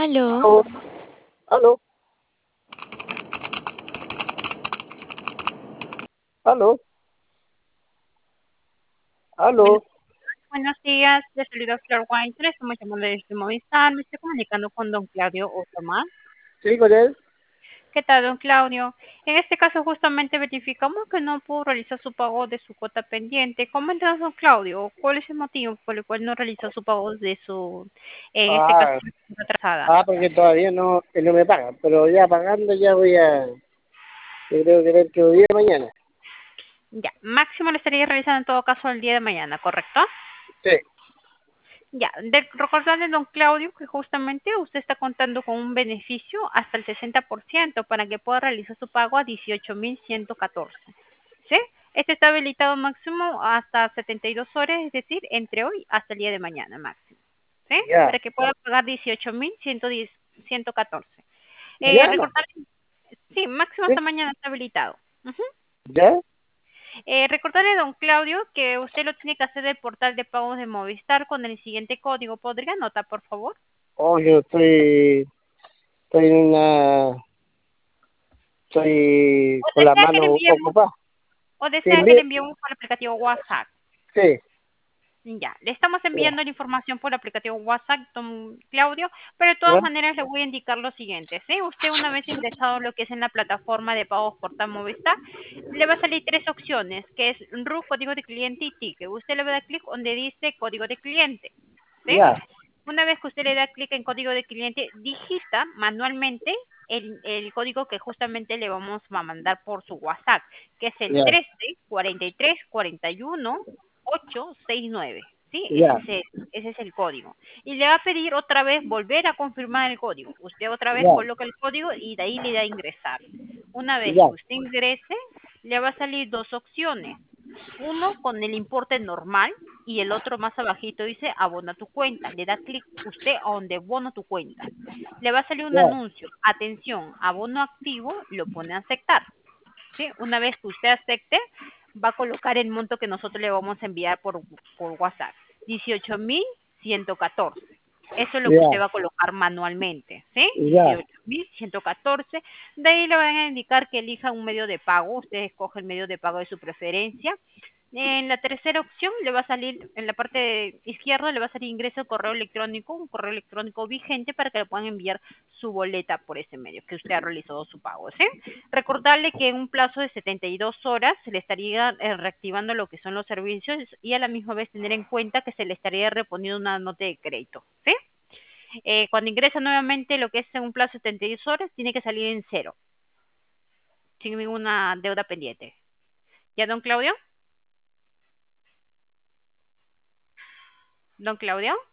Aló, Aló, aló, aló, Buenos, aló. buenos días, les saluda Flor Weintraub, estamos llamando desde Movistar, me estoy comunicando con don Claudio Otomán. ¿Sí, con él? ¿Qué tal, don Claudio? En este caso justamente verificamos que no pudo realizar su pago de su cuota pendiente. Coméntanos, don Claudio, ¿cuál es el motivo por el cual no realizó su pago de su, en este caso, Ah, atrasada? porque todavía no me pagan, pero ya pagando ya yo creo que dentro de día de mañana. Ya, máximo lo estaría realizando en todo caso el día de mañana, ¿correcto? Sí, Ya, recordarle, don Claudio, que justamente usted está contando con un beneficio hasta el 60% para que pueda realizar su pago a 18.114. ¿Sí? Este está habilitado máximo hasta 72 horas, es decir, entre hoy hasta el día de mañana máximo. ¿Sí? ya, Para que pueda pagar 18.114. ya, Recordarle, sí, máximo sí, hasta mañana está habilitado. Ujú. ya. Recordarle, don Claudio, que usted lo tiene que hacer del portal de pagos de Movistar con el siguiente código. ¿Podría anotar, por favor? Oh, yo estoy en estoy ¿O con la desea que le mano enviemos, ocupada. o Sí, desea que le enviemos por el aplicativo WhatsApp? sí, Ya, le estamos ya, enviando la información por el aplicativo WhatsApp, don Claudio, pero de todas ya, maneras le voy a indicar lo siguiente, ¿sí? Usted una vez ingresado en lo que es en la plataforma de pagos portal Movistar, le va a salir tres opciones, que es RUC, código de cliente y ticket. Usted le va a dar clic donde dice código de cliente, ¿sí? ya, Una vez que usted le da clic en código de cliente, digita manualmente el código que justamente le vamos a mandar por su WhatsApp, que es el ya, 13 43 41 869. ¿Sí? ya, Ese es el código. Y le va a pedir otra vez volver a confirmar el código. Usted otra vez ya, coloca el código y de ahí le da a ingresar. Una vez ya, que usted ingrese, le va a salir dos opciones. Uno con el importe normal y el otro más abajito dice abona tu cuenta. Le da clic usted a donde abono tu cuenta. Le va a salir un ya, anuncio. Atención, abono activo, lo pone a aceptar. ¿Sí? Una vez que usted acepte, va a colocar el monto que nosotros le vamos a enviar por WhatsApp. 18.114. Eso es lo que ya, usted va a colocar manualmente, ¿sí? ya, 18.114. De ahí le van a indicar que elija un medio de pago. Usted escoge el medio de pago de su preferencia. En la tercera opción le va a salir, en la parte izquierda le va a salir ingreso de correo electrónico, un correo electrónico vigente para que le puedan enviar su boleta por ese medio que usted ha realizado su pago, ¿sí? Recordarle que en un plazo de 72 horas se le estaría reactivando lo que son los servicios y a la misma vez tener en cuenta que se le estaría reponiendo una nota de crédito, ¿sí? Cuando ingresa nuevamente lo que es en un plazo de 72 horas, tiene que salir en cero, sin ninguna deuda pendiente. ¿Ya, don Claudio? ¿Don Claudio?